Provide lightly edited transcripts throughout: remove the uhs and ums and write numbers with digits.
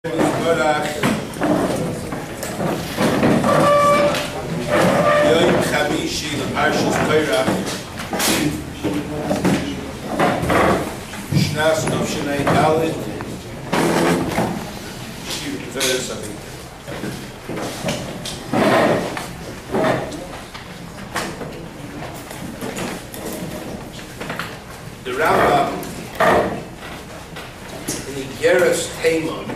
Yom Chamishi, Parshas Korach, Shnas Tovshinei Dalet, Tiferes Avim. The Rambam in Igeras Haman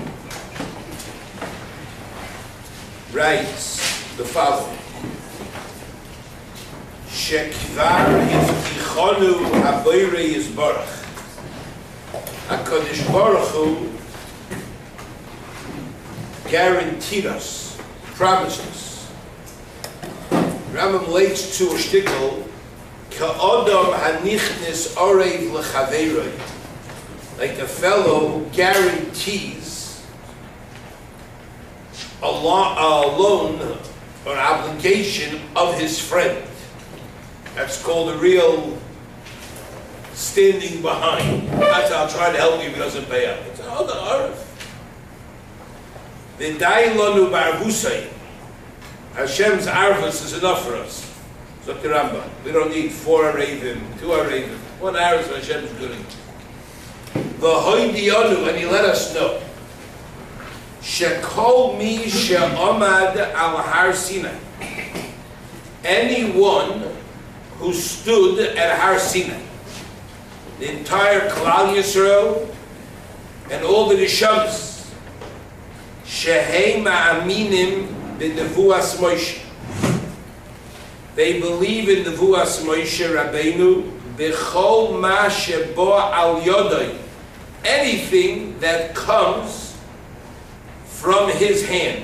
writes the following: Shekvar Yiftichonu Haboirei Yisbarach. HaKadosh Baruch Hu guaranteed us, promised us. Rambam relates to a shtickle, Ka'odam hanichnis orev lechaveiroi, like a fellow who guarantees a loan or obligation of his friend. That's called a real standing behind. That's I'll try to help you if he doesn't pay up. It's another arif. The dailonu barhusay. Hashem's arvus is enough for us. So Rambam, we don't need 4 arevim, 2 arevim. 1 arvus for Hashem's good. V'hoidiyonu, and he let us know. Shekol mi she'omad al Har Sinai. Anyone who stood at Har Sinai, the entire Klal Yisrael and all the Neshamas, shehei ma'aminim b'nevuas Moshe. They believe in nevuas Moshe Rabbeinu b'chol ma shebo al yodai. Anything that comes from his hand.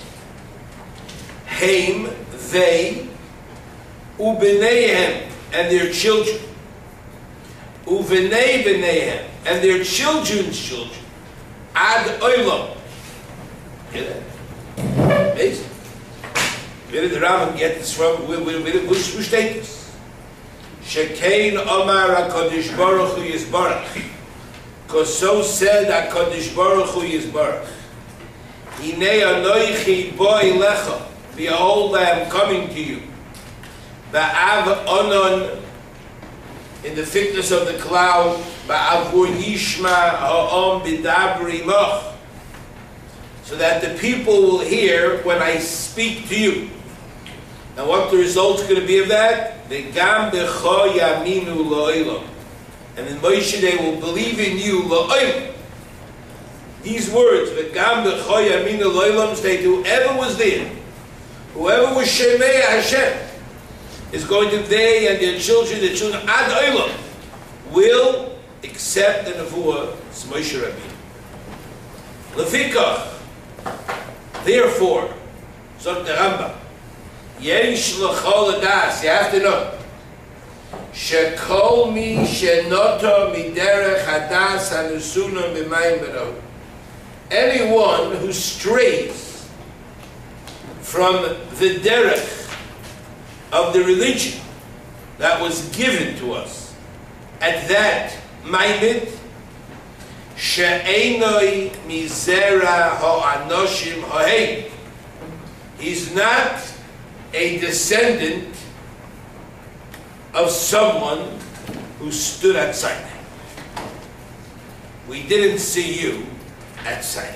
Haim, they, ubeneihem, and their children. Uvenei beneihem, and their children's children. Ad olam. Hear that? Amazing. Where did the Rambam get this from? Who state this? Shekein Omar HaKadosh Baruch Hu Yisbarach. Because so said HaKadosh Baruch Hu Yisbarach. Hinei anoichi bo elecha. Behold, I am coming to you. Ba'av onon, in the thickness of the cloud. Ba'avur yishma ha'om b'dabri moch. So that the people will hear when I speak to you. Now what the result's going to be of that? V'gam b'cho yaminu lo'olam. And in Moshe they will believe in you lo'olam. These words, v'gam b'cho yaminu lo'olam, state whoever was there, whoever was Shemei Hashem, is going to, they and their children ad olam, will accept the nevuah Moshe Rabbeinu. Lefikach, therefore, so the Rambam, yesh l'chol adas, you have to know, shekol mi shenoto miderech hadas hanusuna b'mayim b'ro. Anyone who strays from the derech of the religion that was given to us at that maimed, she'enoi mizera ha'anoshim ha'heim. He's not a descendant of someone who stood at Sinai. We didn't see you at Sinai.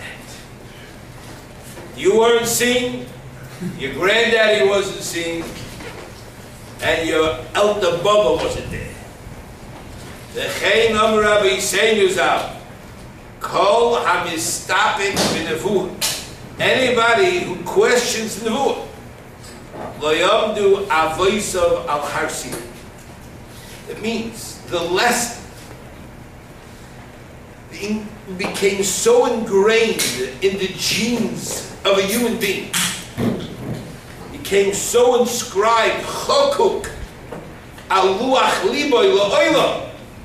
You weren't seen, your granddaddy wasn't seen, and your elder Baba wasn't there. The Chein Am Rabbi Yisrael out. Kol hamistapik b'nevuah. Anybody who questions nevuah, lo yamdu avoisav al Har Sinai. It means the lesson became so ingrained in the genes of a human being, became so inscribed, chokuk al luach liboy la'olam.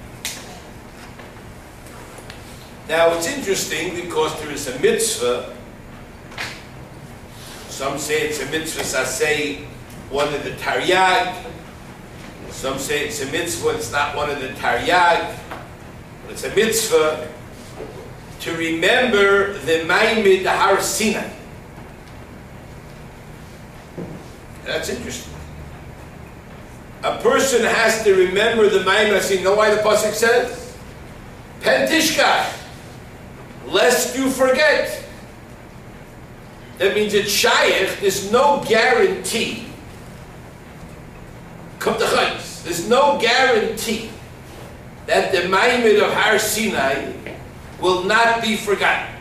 Now it's interesting because there is a mitzvah. Some say it's a mitzvah saseh, one of the Taryag. Some say it's a mitzvah, it's not one of the Taryag. But it's a mitzvah to remember the Maimed Har Sinai. That's interesting. A person has to remember the Maimed Har Sinai. You know why the pasuk says? Pen tishkach, lest you forget. That means it's shaykh. There's no guarantee. Come to Chayes. There's no guarantee that the Maimed of Har Sinai will not be forgotten.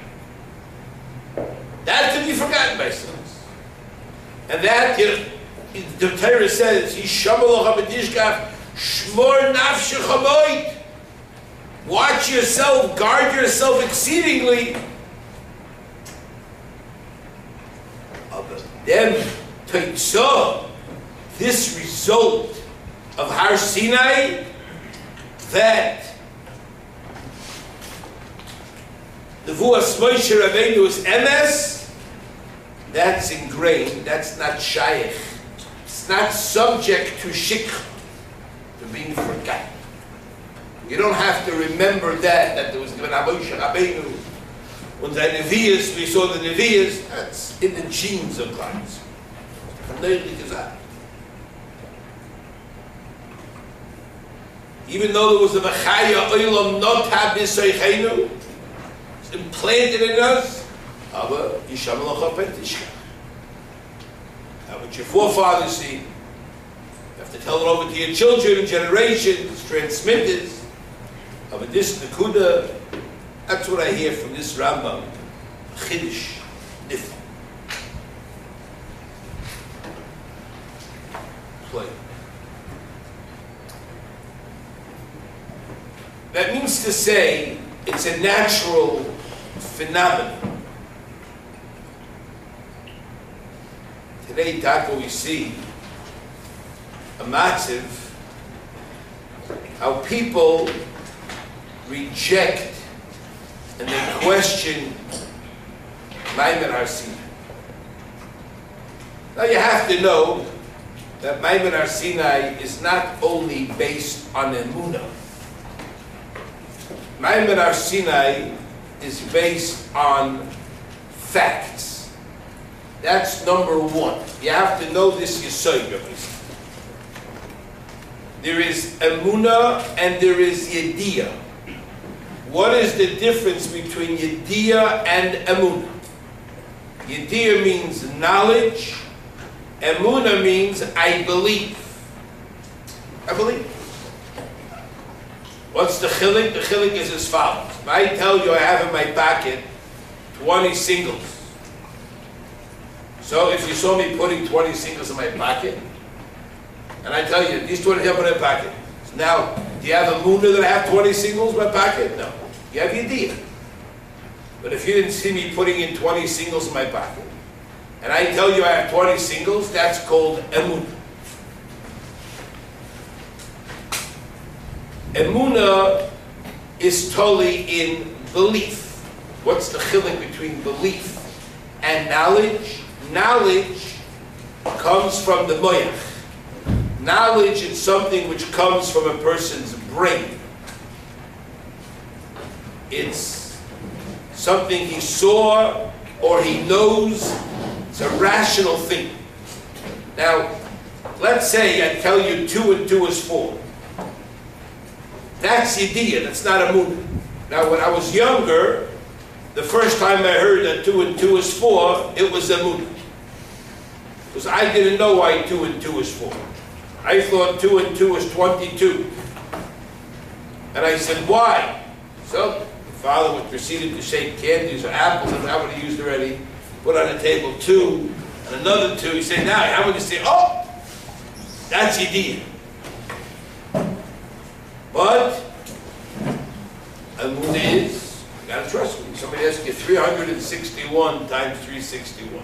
That can be forgotten by some. And that, the Torah says, Yishamalach HaBetishkach, Shmor Nafshecha Moed. Watch yourself, guard yourself exceedingly. Then, Teitzah, this result of Har Sinai, that the Vuas Moshe Rabbeinu is emes, that's ingrained, that's not shaykh. It's not subject to shikha, to being forgotten. You don't have to remember that there was given Moshe Rabbeinu. When the Nevi'as, we saw the Nevi'as, that's in the genes of Christ. Even though there was the Mechaya Olam not have this Seichenu, it's implanted in us, aber Yishamalach HaPentishkach. Now what your forefathers see, you have to tell it over to your children, generations, transmitters. But this Nakuda, that's what I hear from this Rambam, Chiddush, Nifl. Play. That means to say, it's a natural phenomenon. Today, Taka, we see a massive, how people reject and they question Maimed Har Sinai. Now you have to know that Maimed Har Sinai is not only based on Emunah. Maimed Har Sinai is based on facts. That's number one. You have to know this Yesod. There is Emunah and there is Yediyah. What is the difference between Yediyah and Emunah? Yediyah means knowledge. Emunah means I believe. I believe. What's the chilik? The chilik is as follows. If I tell you I have in my pocket 20 singles. So if you saw me putting 20 singles in my pocket, and I tell you, these 20 have in my pocket. So now, do you have a Emunah that I have 20 singles in my pocket? No. You have Yediyah. But if you didn't see me putting in 20 singles in my pocket, and I tell you I have 20 singles, that's called Emunah. Emunah is totally in belief. What's the chilek between belief and knowledge? Knowledge comes from the moyach. Knowledge is something which comes from a person's brain. It's something he saw or he knows. It's a rational thing. Now, let's say I tell you 2 and 2 is 4. That's Yediyah, that's not Emunah. Now, when I was younger, the first time I heard that 2 and 2 is 4, it was Emunah. Because I didn't know why 2 and 2 is 4. I thought 2 and 2 is 22. And I said, why? So, the father would proceed to shake candies or apples, and I would have used already, put on the table 2, and another 2. He said, now, how would you say, oh, that's Yediyah. But, Emunah is, you gotta trust me. Somebody asks you 361 times 361.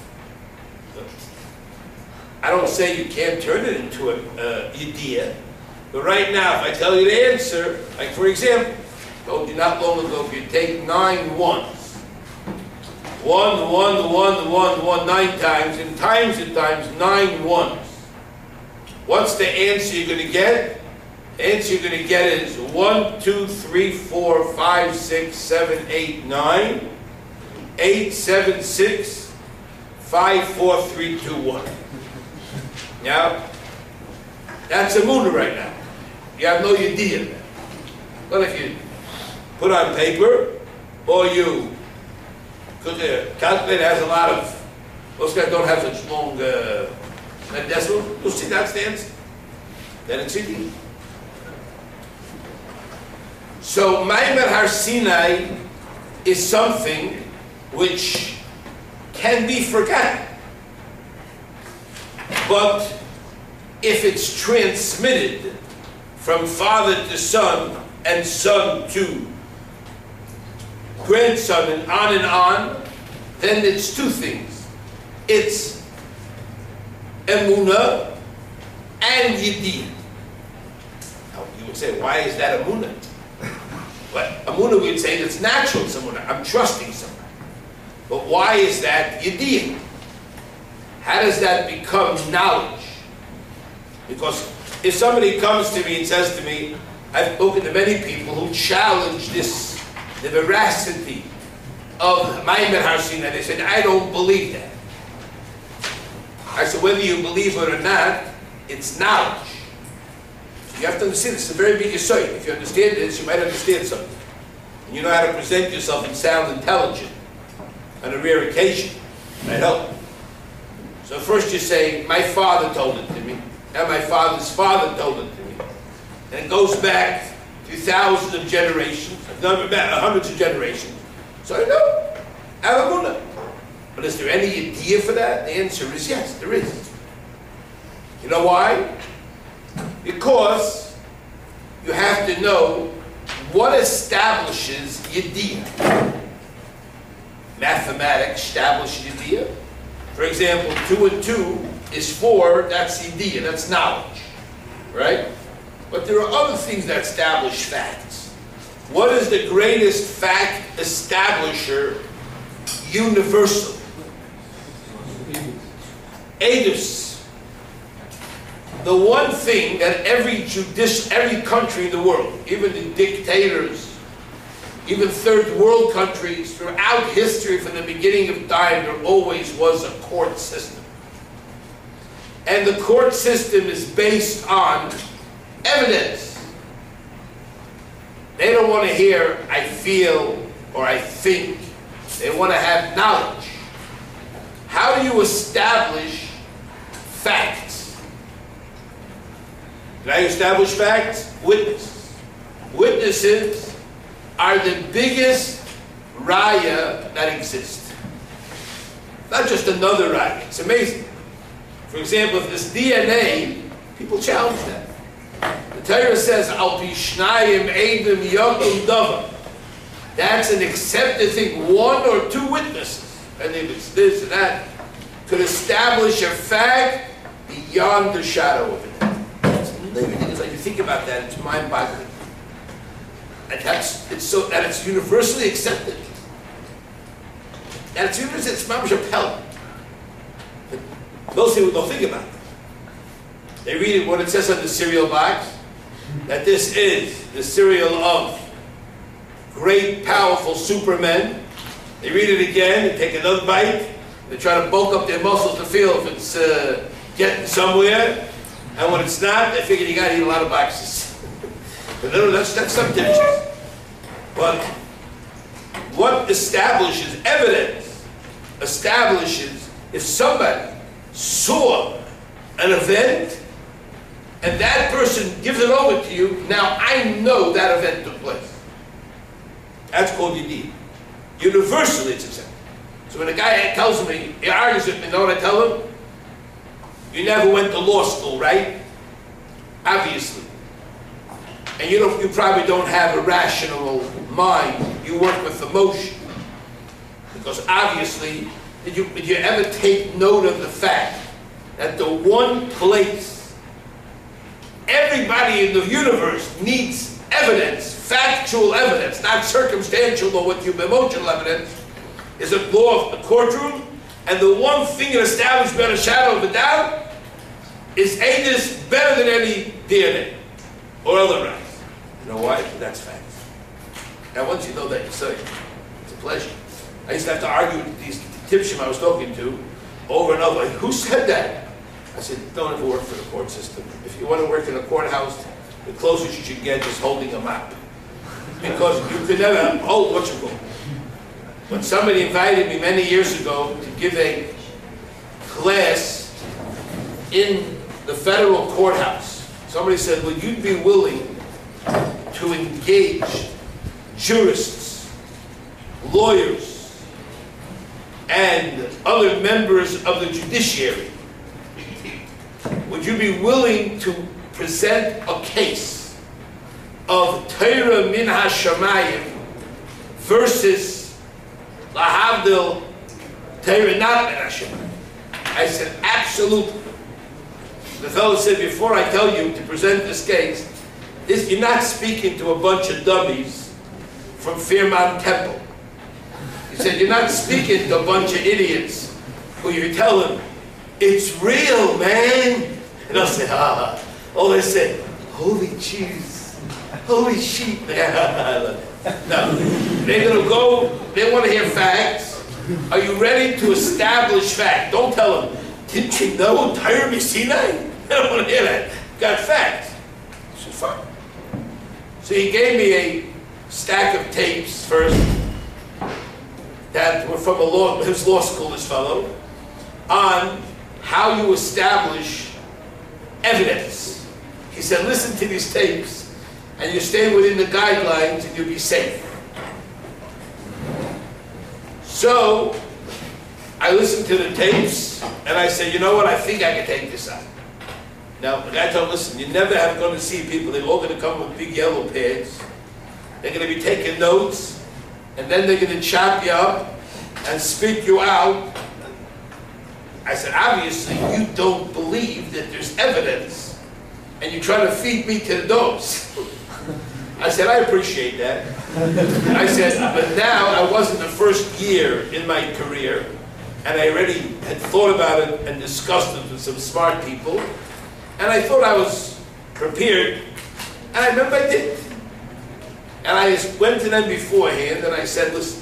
I don't say you can't turn it into a Yediyah, but right now, if I tell you the answer, like for example, I told you not long ago, if you take 9 ones, 1, 1, 1, 1, 1, 9 times, and times 9 ones, what's the answer you're going to get? The answer you're going to get is 1, 2, 3, 4, 5, 6, 7, 8, 9, 8, 7, 6, 5, 4, 3, 2, 1. Now, that's a Emunah right now. You have no idea of that. But if you put on paper, or you, because the calculator has a lot of, most guys don't have such long decimal, you'll see that's the answer. Then it's easy. So, Maimer Har Sinai is something which can be forgotten. But if it's transmitted from father to son and son to grandson and on, then it's two things. It's Emunah and Yediyah. Now you would say, why is that Emunah? But Emunah, we'd say it's natural, it's Emunah. I'm trusting someone. But why is that Yediyah? How does that become knowledge? Because if somebody comes to me and says to me, I've spoken to many people who challenge this, the veracity of Maimer Har Sinai, they said, I don't believe that. I said, whether you believe it or not, it's knowledge. You have to understand, it's a very big aside. If you understand this, you might understand something. And you know how to present yourself and sound intelligent on a rare occasion. Might help. So first you say, my father told it to me, and my father's father told it to me. And it goes back to thousands of generations, hundreds of generations. So I know, Emunah. But is there any idea for that? The answer is yes, there is. You know why? Because you have to know what establishes Yediyah. Mathematics establishes Yediyah. For example, 2 and 2 is 4, that's Yediyah, that's knowledge. Right? But there are other things that establish facts. What is the greatest fact establisher universal? Eidos. The one thing that every country in the world, even the dictators, even third world countries, throughout history from the beginning of time, there always was a court system. And the court system is based on evidence. They don't want to hear, I feel, or I think. They want to have knowledge. How do you establish facts? Did I establish facts? Witnesses. Witnesses are the biggest raya that exists. Not just another raya. It's amazing. For example, if this DNA, people challenge that. The Torah says, Al pi shnayim eidim yakum davar. That's an accepted thing. 1 or 2 witnesses, and if it's this and that, could establish a fact beyond the shadow of it. It's like you think about that, it's mind-boggling. And it's universally accepted. And it's universally, it's mamash appelled. Most people don't think about it. They read it what it says on the cereal box, that this is the cereal of great, powerful supermen. They read it again, they take another bite, they try to bulk up their muscles to feel if it's getting somewhere. And when it's not, they figure you got to eat a lot of boxes. But no, that's some difference. But what establishes evidence, establishes if somebody saw an event and that person gives it over to you, now I know that event took place. That's called Yediyah. Universally it's accepted. So when a guy tells me, he argues with me, you know what I tell him? You never went to law school, right? Obviously. And you probably don't have a rational mind. You work with emotion. Because obviously, did you ever take note of the fact that the one place everybody in the universe needs evidence, factual evidence, not circumstantial or with your emotional evidence, is a law of the courtroom, and the one thing that established beyond a shadow of a doubt is Eidos better than any DNA. or other rabbis. You know why? That's facts. Now, once you know that, you say, it's a pleasure. I used to have to argue with these tipshim I was talking to over and over. Like, who said that? I said, don't ever work for the court system. If you want to work in a courthouse, the closest you should get is holding a map. Because you could never hold what you call. When somebody invited me many years ago to give a class in the federal courthouse, somebody said, would you be willing to engage jurists, lawyers, and other members of the judiciary? Would you be willing to present a case of Torah min hashamayim versus lahavdil Torah not min hashamayim? I said, absolutely. The fellow said, before I tell you to present this case, you're not speaking to a bunch of dummies from Fairmount Temple. He said, you're not speaking to a bunch of idiots who you tell them, it's real, man. And I'll say, oh, they say, holy cheese, holy sheep. No, they're going to go, they want to hear facts. Are you ready to establish fact? Don't tell them, didn't you know Torah Sinai? They don't want to hear that. Got facts. I said, fine. So he gave me a stack of tapes first that were from his law school, this fellow, on how you establish evidence. He said, listen to these tapes, and you stay within the guidelines, and you'll be safe. So I listened to the tapes, and I said, you know what, I think I can take this out. Now, the guy told him, listen, you're never going to see people, they're all going to come with big yellow pads. They're going to be taking notes, and then they're going to chop you up and spit you out. I said, obviously, you don't believe that there's evidence, and you're trying to feed me to the dogs. I said, I appreciate that. I said, but now I wasn't the first year in my career, and I already had thought about it and discussed it with some smart people, and I thought I was prepared, and I remember I did. And I went to them beforehand, and I said, listen,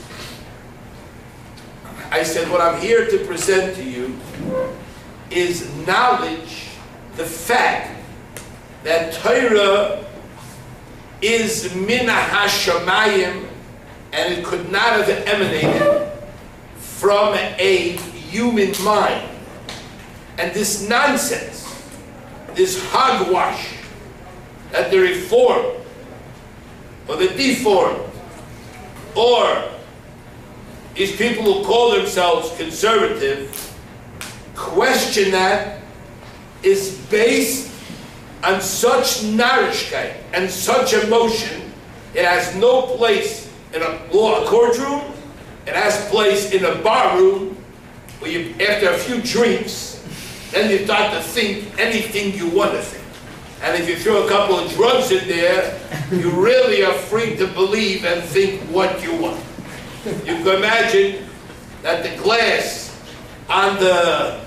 I said, what I'm here to present to you is knowledge, the fact that Torah is min hashamayim, and it could not have emanated from a human mind. And this nonsense, this hogwash, that the reformed, or the deformed, or these people who call themselves conservative, question that, is based on such narishkeit and such emotion. It has no place in a courtroom. It has place in a bar room where you, after a few drinks, then you start to think anything you want to think. And if you throw a couple of drugs in there, you really are free to believe and think what you want. You can imagine that the glass on the,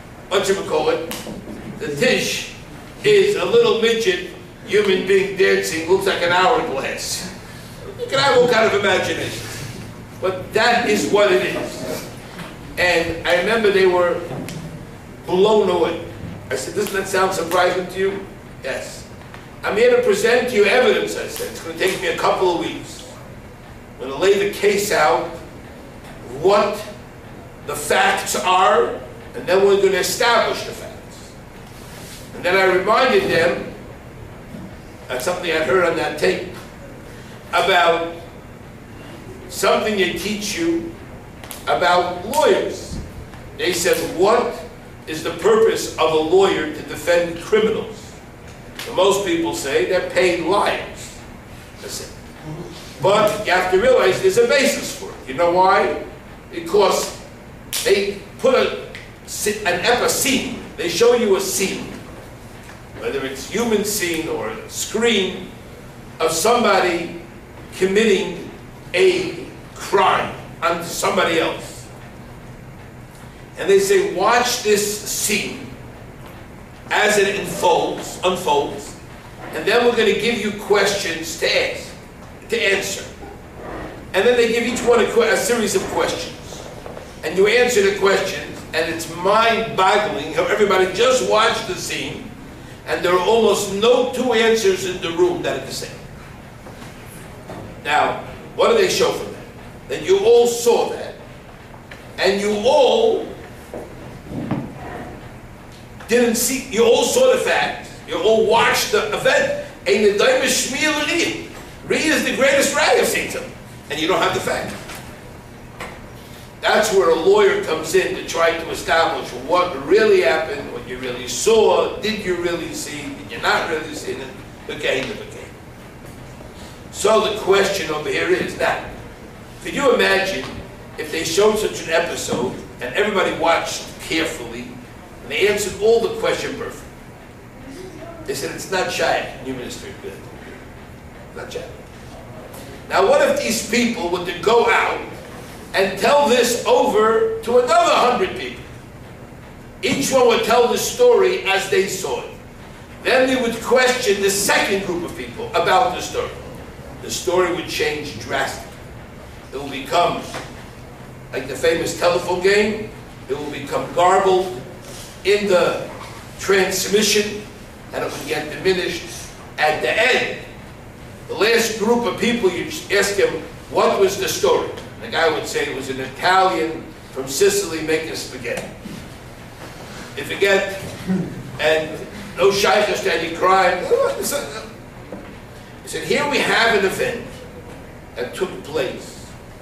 the dish is a little midget human being dancing, looks like an hourglass. You can have all kind of imagination. But that is what it is. And I remember they were blown away. I said, doesn't that sound surprising to you? Yes. I'm here to present to you evidence, I said. It's going to take me a couple of weeks. I'm going to lay the case out, what the facts are, and then we're going to establish the facts. And then I reminded them, that's something I heard on that tape, about something they teach you about lawyers. They said, what is the purpose of a lawyer to defend criminals? So most people say they're paid liars. But you have to realize there's a basis for it. You know why? Because they put an scene. They show you a scene, whether it's human scene or a screen, of somebody committing a crime onto somebody else. And they say, watch this scene as it unfolds, And then we're going to give you questions to answer. And then they give each one a series of questions. And you answer the questions, and it's mind-boggling how everybody just watched the scene, and there are almost no two answers in the room that are the same. Now, what do they show from that? That you all saw that, and you all didn't see, you all saw the fact, you all watched the event. Ein Adayim Shmiel Ri. Ri is the greatest raya of Satan, and you don't have the fact. That's where a lawyer comes in to try to establish what really happened, what you really saw, did you really see, did you not really see it, okay. So the question over here is now, could you imagine if they showed such an episode and everybody watched carefully and they answered all the questions perfectly? They said it's not shaykh, new ministry, good. Not shaykh. Now what if these people were to go out and tell this over to another 100 people? Each one would tell the story as they saw it. Then they would question the second group of people about the story. The story would change drastically. It will become like the famous telephone game. It will become garbled in the transmission, and it would get diminished. At the end, the last group of people, you ask him, what was the story? And the guy would say it was an Italian from Sicily making spaghetti. They forget, and no shaykh standing crying. He said, here we have an event that took place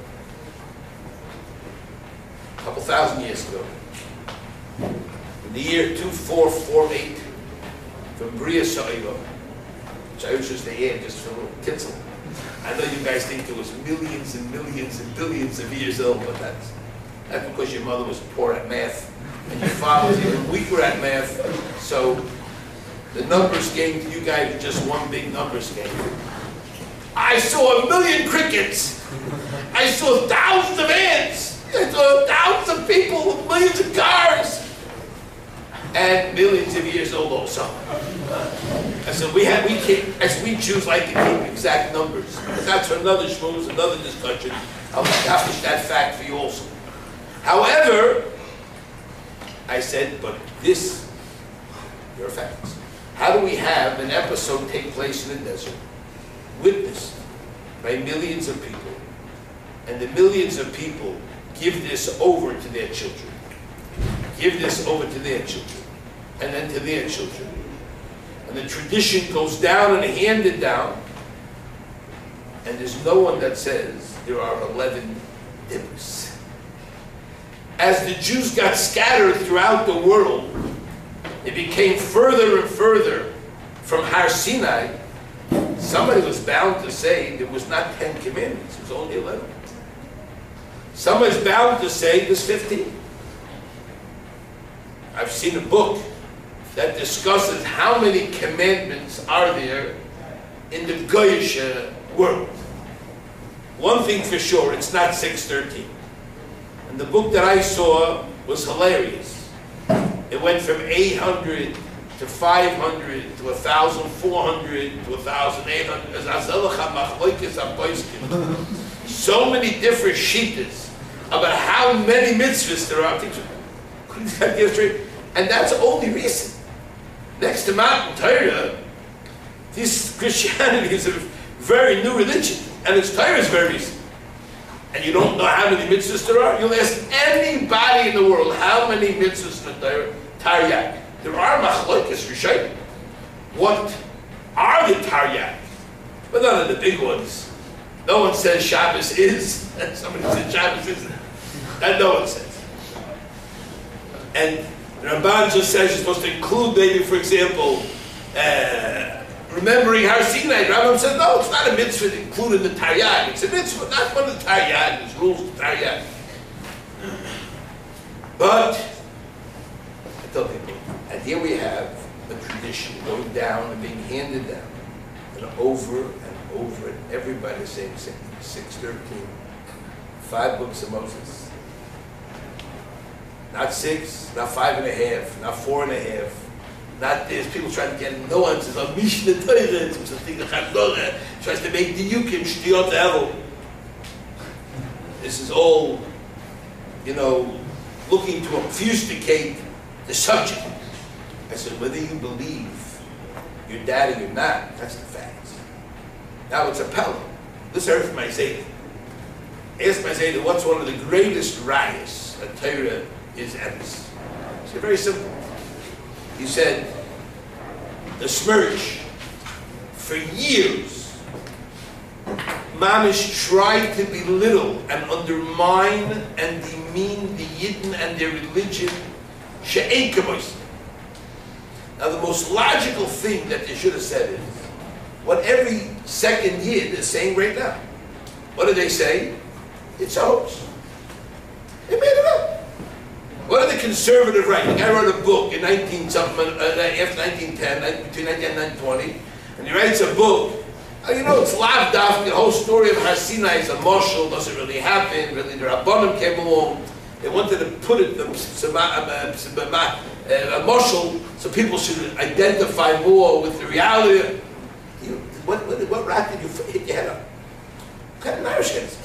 a couple thousand years ago. In the year 2448, from Bria Sa'iva, which I was just the air just for a little tinsel. I know you guys think it was millions and millions and billions of years old, but that's because your mother was poor at math and your father was even weaker at math. So the numbers game to you guys was just one big numbers game. I saw 1 million crickets. I saw thousands of ants. I saw thousands of people, millions of cars, and millions of years old also. I said we can't, as we Jews like to keep exact numbers. But that's for another shmooze, another discussion. I'll establish that fact for you also. However, I said, but this, your facts. How do we have an episode take place in the desert, witnessed by millions of people, and the millions of people give this over to their children, give this over to their children, and then to their children. And the tradition goes down and handed down, and there's no one that says there are 11 dibbers. As the Jews got scattered throughout the world, it became further and further from Har Sinai. Somebody was bound to say there was not 10 commandments, it was only 11. Somebody's bound to say there's 15. I've seen a book that discusses how many commandments are there in the Goyish world. One thing for sure, it's not 613. And the book that I saw was hilarious. It went from 800 to 500 to 1,400 to 1,800. So many different shittas about how many mitzvahs there are. And that's only recent. Next to Matan Torah, this Christianity is a very new religion, and its Torah is very recent. And you don't know how many mitzvahs there are? You'll ask anybody in the world how many mitzvahs in the Torah. Taryag. There are machlokes Rishonim. What are the Taryag? But none of the big ones. No one says Shabbos is, and somebody says Shabbos isn't. That no one says. And the Ramban just says you're supposed to include maybe, for example, remembering Har Sinai. Rambam said, no, it's not a mitzvah to include in the Taryag. It's a mitzvah, not one of the Taryag. There's rules of Taryag. But, I tell people, and here we have a tradition going down and being handed down, and over and over, and everybody saying the same thing. 613, 5 books of Moses. Not 6, not 5.5, not 4.5, Not there's people trying to get nuances of Mishnah Torah, something tries to make the Yukim Shtiyot Evel. This is all, looking to obfuscate the subject. I said, whether you believe your daddy or not, that's the facts. Now it's a Pella. This earth my Zayda. Ask my Zayda, what's one of the greatest rayas that Torah is emes? He said, very simple. He said, the Smirch, for years, Mamish tried to belittle and undermine and demean the Yidden and their religion, she'ein kamois. Now the most logical thing that they should have said is, what every second Yid is saying right now. What do they say? It's a hoax. They made it up. What are the conservative right? The guy wrote a book in after 1910, between 1910 and 1920, and he writes a book. It's lav daf, the whole story of Har Sinai is a marshal, doesn't really happen. Really, the Rabbanim came along. They wanted to put it a marshal so people should identify more with the reality. What rat did you hit your head on? What kind of Irish guys?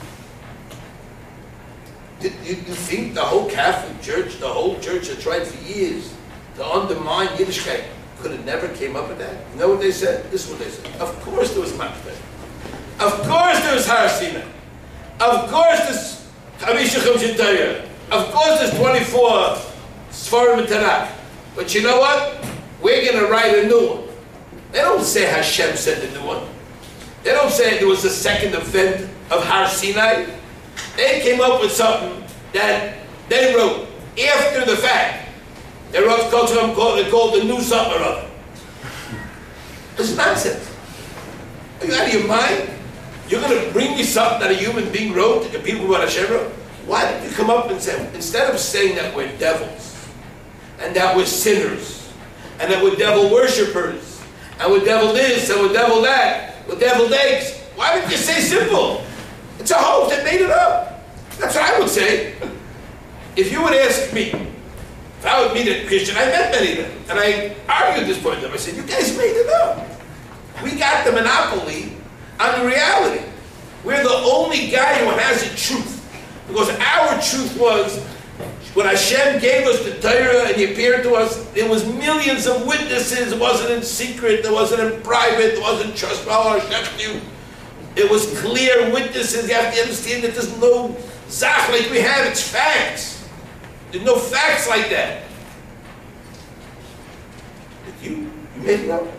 You think the whole Catholic Church, the whole church that tried for years to undermine Yiddishkeit could have never came up with that? You know what they said? This is what they said. Of course there was Makbeh. Of course there was Har Sinai. Of course there's Chamishachim Shintaya. Of course there's 24 Sfarim and Tanakh. But you know what? We're going to write a new one. They don't say Hashem said the new one. They don't say there was a second event of Har Sinai. They came up with something that they wrote after the fact. They wrote called the new something or other. This is nonsense. Are you out of your mind? You're going to bring me something that a human being wrote that the people about Hashem wrote? Why did you come up and say, instead of saying that we're devils, and that we're sinners, and that we're devil worshippers, and we're devil this, and we're devil that, we're devil eggs, why didn't you say simple? It's a hoax that made it up. That's what I would say. If you would ask me, if I would meet a Christian, I met many of them, and I argued this point with them. I said, you guys made it up. We got the monopoly on the reality. We're the only guy who has the truth. Because our truth was, when Hashem gave us the Torah and He appeared to us, there was millions of witnesses. It wasn't in secret, it wasn't in private, it wasn't trust or Hashem knew. It was clear witnesses. You have to understand that there's no zach like we have. It's facts. There's no facts like that. But you made it up.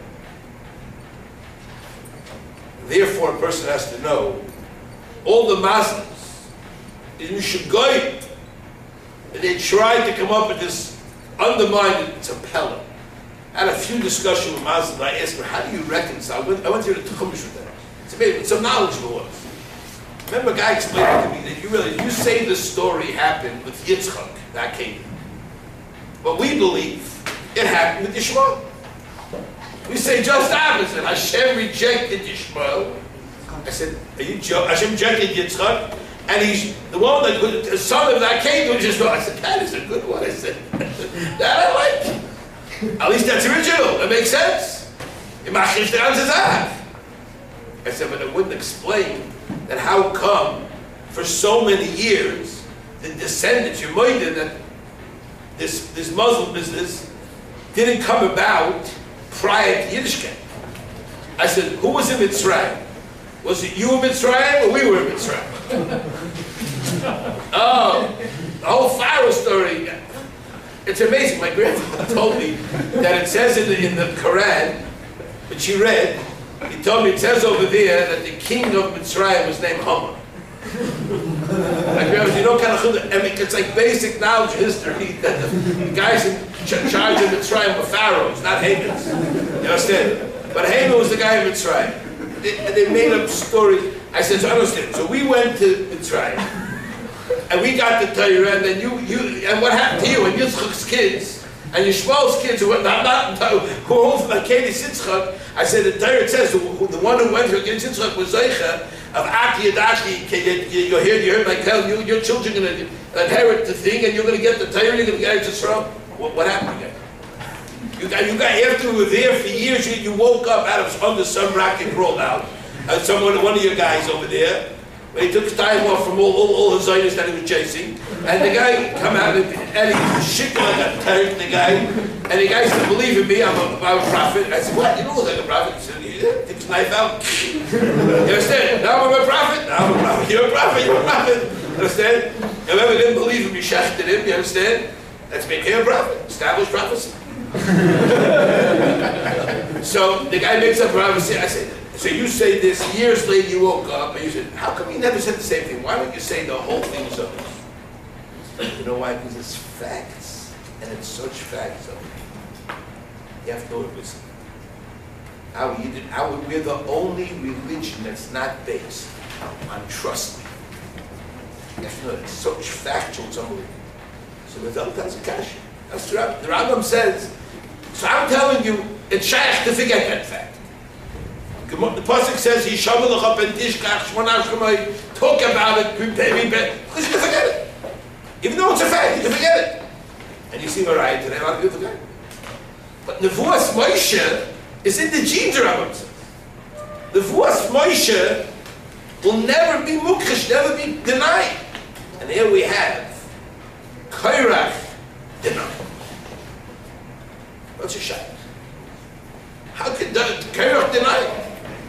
Therefore, a person has to know all the Muslims in Mishagoyim, and they tried to come up with this undermined Tapella. I had a few discussions with Muslims. I asked them, how do you reconcile? I went through the Chumash with them. It's some knowledgeable ones. Remember a guy explained to me that you say the story happened with Yitzchak, that king. But we believe it happened with Yishmael. We say just the opposite. Hashem rejected Yishmael. I said, are you joking? Hashem rejected Yitzchak, and he's the one that the son of that king was just. I said, that is a good one. I said, that I like. At least that's original. It makes sense. I said, but it wouldn't explain that how come for so many years the descendants, you might that this Muslim business didn't come about prior to Yiddishkeit. I said, who was in Mitzrayim? Was it you in Mitzrayim or we were in Mitzrayim? Oh, the whole Pharaoh story. It's amazing. My grandfather told me that it says in the Quran, but she read, he told me it says over there that the king of Mitzrayim was named Haman. Like, you know, kind of, I mean, it's like basic knowledge of history that the guys in charge of Mitzrayim were pharaohs, not Hamans. You understand? But Haman was the guy in Mitzrayim. They made up stories. I said, so I understand. So we went to Mitzrayim, and we got the Torah, and then and what happened to you and Yitzchak's kids and Yishmael's kids who were who were from Akedi Yitzchak? I said the Torah says the one who went to Akedi Yitzchak was Zeicha of Aki Yadashi. You heard like tell you, your children are going to inherit the thing, and you're going to get the Torah. You're going to get Eretz Yisrael. What happened again? You got after we were there for years, you woke up out of under some rock and rolled out. One of your guys over there, he took his time off from all the Zionists that he was chasing, and the guy come out and he was shaking like a tank, the guy, and the guy said, believe in me, I'm a prophet. I said, what? You don't look like a prophet. He said, yeah, take his knife out. You understand? Now I'm a prophet. Now I'm a prophet. You're a prophet. You're a prophet. You understand? Whoever didn't believe him, you shafted him. You understand? That's making him a prophet. Established prophecy. So the guy makes up prophecy. I said, so you say this, years later you woke up, and you said, how come you never said the same thing? Why don't you say the whole thing is others? You know why? Because it's facts, and it's such facts. You have to listen. We're the only religion that's not based on trust. You have to know it's such factual, it's unbelievable. So the Dhamma tells a kasha. That's the Rambam. The Rambam says, so I'm telling you, it's shaykh to forget that fact. The Pasuk says, Yishavu l'cha ben tishkach shmona shemay, talk about it, because you can forget it. Even though it's a fact, you can forget it. And you see Mariah today, a lot of people forget it. But Nevuas Moshe is in the genes, Rambam says. Nevuas Moshe will never be mukhish, never be denied. And here we have Kairach denied. What's a shot? How could Kairach deny it?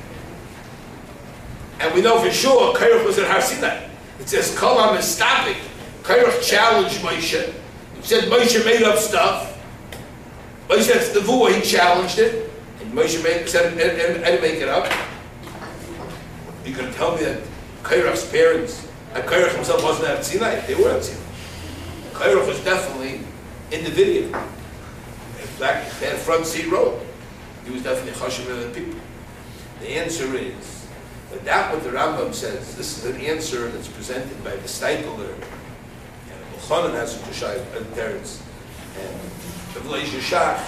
And we know for sure Kairach was at Har Sinai. It says Kol HaAm is stopping. Kairach challenged Moshe. He said Moshe made up stuff. Moshe said it's the Nevuah, he challenged it. And Moshe said, I didn't make it up. You're going to tell me that Kairach's parents, and Kairach himself wasn't at Sinai? They were at Sinai. Kairach was definitely in the video. In fact, they had a front seat row. He was definitely chashuv of the people. The answer is, but that what the Rambam says, this is an answer that's presented by the Steipler, and Elchanan has a Kushai and Teretz, and the V'leish Yeshach,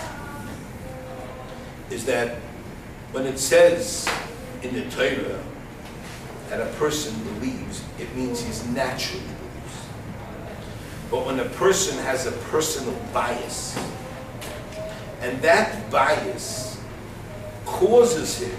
is that when it says in the Torah that a person believes, it means he's naturally believes. But when a person has a personal bias, and that bias causes him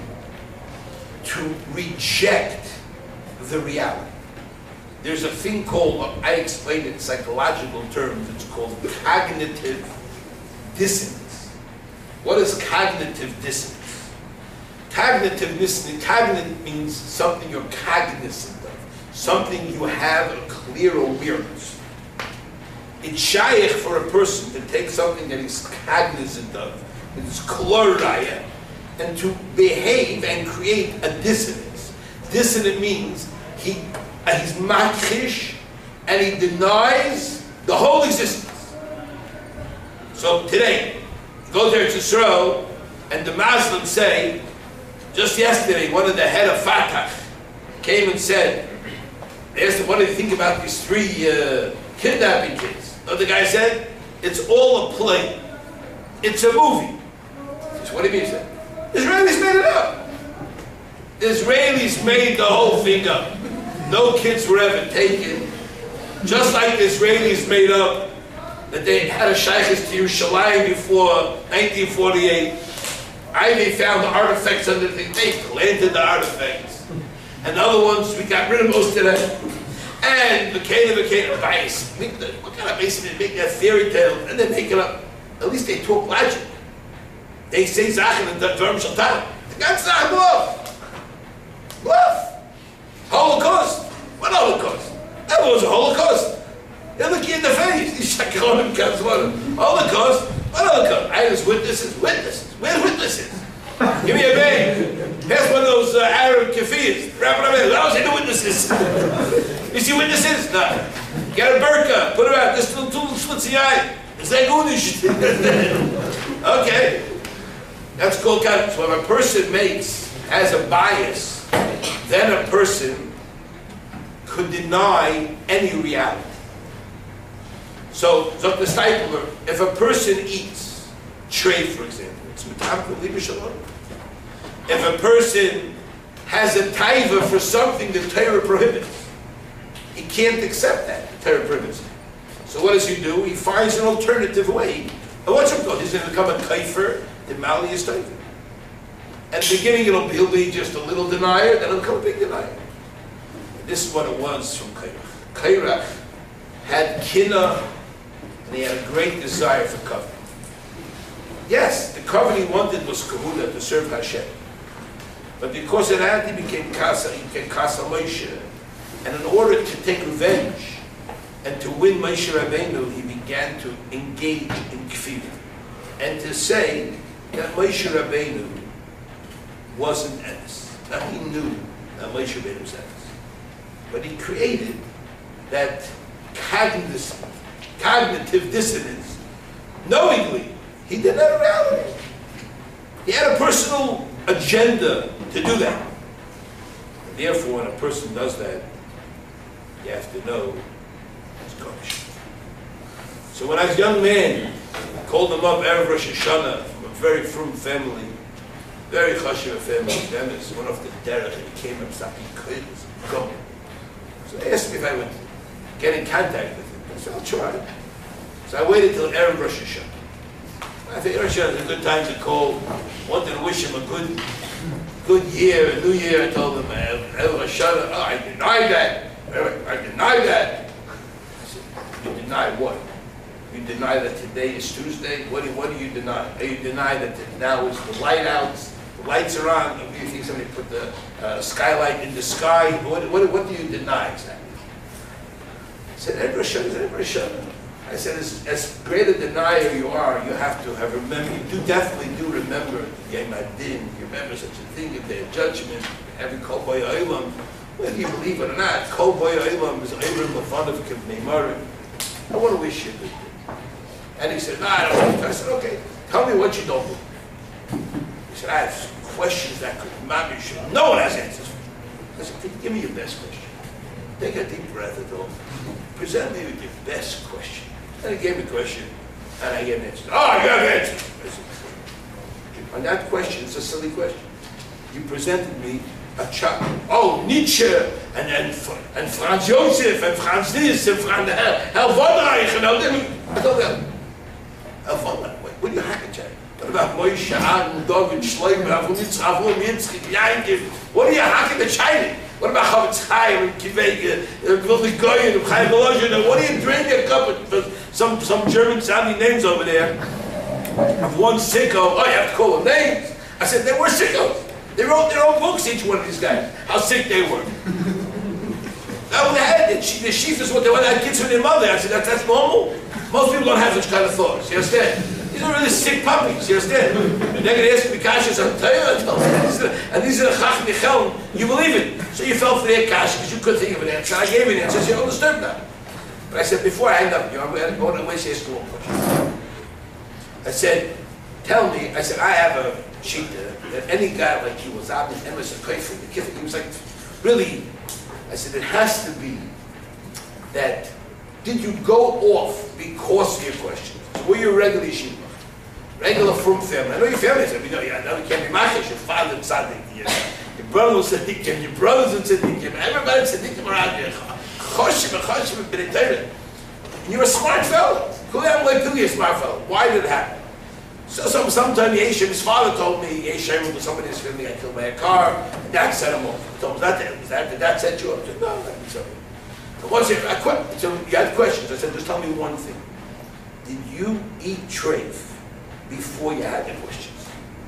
to reject the reality. There's a thing called, I explained it in psychological terms, it's called cognitive dissonance. What is cognitive dissonance? Cognitive means something you're cognizant of, something you have a clear awareness. It's shaykh for a person to take something that he's cognizant of, that is koloraya, and to behave and create a dissonance. Dissonant means he's makhish and he denies the whole existence. So today, you go there to Israel and the Muslims say, just yesterday, one of the head of Fatah came and said, they asked him, what do you think about these 3 kidnapping kids? The other guy said, it's all a play. It's a movie. So what do you mean, sir? Israelis made it up. The Israelis made the whole thing up. No kids were ever taken. Just like the Israelis made up that they had a shaykhis to Yerushalayim before 1948. They found the artifacts under the thing. They planted the artifacts. And the other ones, we got rid of most of them. And became bias. What kind of base did they make that fairy tale and then make it up? At least they talk logic. They say Zachen and Dvarim Shel Torah. That's not bluff. Bluff. Holocaust. What Holocaust? That was a Holocaust. They're looking in the face. Holocaust. What Holocaust? I was witnesses. Witnesses. Where's witnesses? Give me a bag. Pass one of those Arab kafiyas. Wrap it up in. I don't say the witnesses. You see witnesses? No. Get a burqa. Put her out. Just two little slits of the eye. It's like Unish. Okay. That's called God. So if a person has a bias, then a person could deny any reality. So Dr. Steipler, if a person eats trade, for example, it's metam liba shalom. If a person has a taiva for something the Torah prohibits, he can't accept that. The Torah prohibits it. So what does he do? He finds an alternative way And what's him called? He's going to become a kaifer, the Mali is taken. At the beginning, he'll be just a little denier, then he'll become a big denier. And this is what it was from Kairach. Kairach had kina, and he had a great desire for covenant. Yes, the covenant he wanted was kahuna, to serve Hashem. But because of that, he became Kasa Moshe. And in order to take revenge and to win Moshe Rabbeinu, he began to engage in kfir. And to say that Moshe Rabbeinu wasn't Emes. Now he knew that Moshe Rabbeinu was Emes. But he created that cognitive dissonance. Knowingly, he did not reality. He had a personal agenda to do that. And therefore, when a person does that, you have to know it's Kodesh. So when I was a young man, I called him up Erev Rosh Hashanah from a very frum family, very chashuv family. Emes went off the derech and he came up stopping kids, go. So they asked me if I would get in contact with him. I said, I'll try. So I waited till Erev Rosh Hashanah. I think Rosh Hashanah is a good time to call. Wanted to wish him a good year, a new year. I told him, Erev Rosh Hashanah, oh, I deny that. I deny that. I said, you deny what? You deny that today is Tuesday? What do you deny? You deny that now is the light out, the lights are on. You think somebody put the skylight in the sky? What do you deny exactly? I said, Erev Rosh Hashanah. I said, as great a denier you are, you have to have remembered, you definitely do remember Yom Adin, you remember such a thing of their judgment, every Kol Boy Olam, whether you believe it or not, Kol Boy Olam is Olam Lefanav Kivnei Marim. I want to wish you a good day. And he said, no, I don't want to. I said, okay, tell me what you don't believe. He said, I have questions that could mamish. No one has answers for. I said, give me your best question. Take a deep breath at all. Present me with your best question. And he gave me a question, and I gave an answer. Oh, you have an answer. I said, on that question, it's a silly question. You presented me a child. Oh, Nietzsche, and Franz Josef, and Franz this, and Franz Herr von Reich, and all them. I thought, Herr von Reich, what do you hack a child? What about Moshe, Aaron, David, Shlomo, Avram Yitzchak, Yankov? What do you hack in the China? What about Chavetz Chaim and Kiveg, Vilna Goyen, and Chaim Volozhin? What do you drink a cup of some German-sounding names over there? Of one sicko, oh, you have to call them names. I said, they were sickos. They wrote their own books, each one of these guys, how sick they were. That was they had. The sheaf is what they want to have kids from their mother. I said, that's normal. Most people don't have such kind of thoughts, you understand? These are really sick puppies, you understand? And they're going to ask me kashas on Torah, and these are the Chach Michel, you believe it. So you fell for their kash because you couldn't think of an answer. I gave you an answer, so you understood that. But I said, before I hang up, I'm going to ask you one question. I said, tell me, I said, I have a shita that any guy like you was out in Emes and Kaifer, he was like, really, I said, it has to be that, did you go off because of your questions? So were you a regular yeshiva? Regular frum family. I know your family said, you know you can't be machish, your father and tzaddik, your brother was tzaddikim, your brothers and tzaddikim, everybody tzaddikim around you. Choshim, b'nei and you're a smart fellow. Kulam like you're a smart fellow. Why did it happen? So sometime Yeshem, his father told me, Yeshem was somebody in his family got killed by a car, and that set him off. He told me, did that set you up? I said, no, that didn't set me. So you had questions. I said, just tell me one thing. Did you eat treif before you had the questions?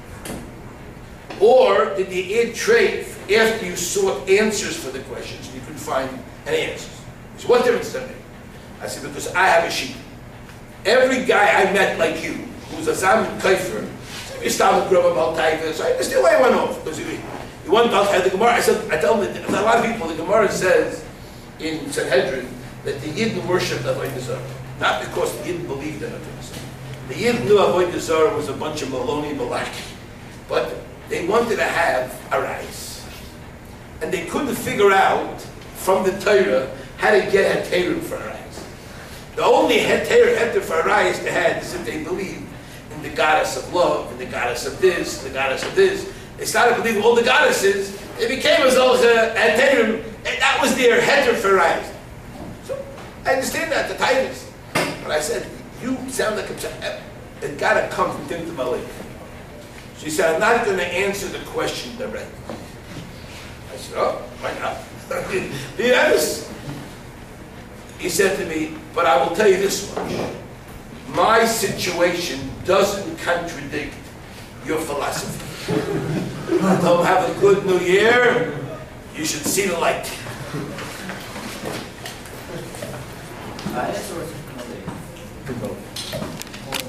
Or did you eat treif after you sought answers for the questions and you couldn't find any answers? So what difference does that make? I said, because I have a sheep. Every guy I met like you, who's a Zam Kaifer, so you start with Grubba Maltaiva, so I understand why he went off. Because he went out the Gemara. I tell him that a lot of people, the Gemara says in Sanhedrin that the Yidden worshipped Avodah Zarah. Not because the Yidden believed in Avodah Zarah. The Yidden knew Avodah Zarah was a bunch of Maloni Malaki. But they wanted to have a rice. And they couldn't figure out from the Torah how to get a Torah for a rice. The only heter for a rice they had is if they believed in the goddess of love, and the goddess of this, and the goddess of this. They started believing all the goddesses. It became as though heterim, and that was their heter for rice. So I understand that, the Titus. But I said, you sound like a it got to come from Tinta Malik. She said, I'm not going to answer the question directly. I said, oh, why not? Be honest. He said to me, but I will tell you this much. My situation doesn't contradict your philosophy. Don't have a good new year. You should see the light. Yes, or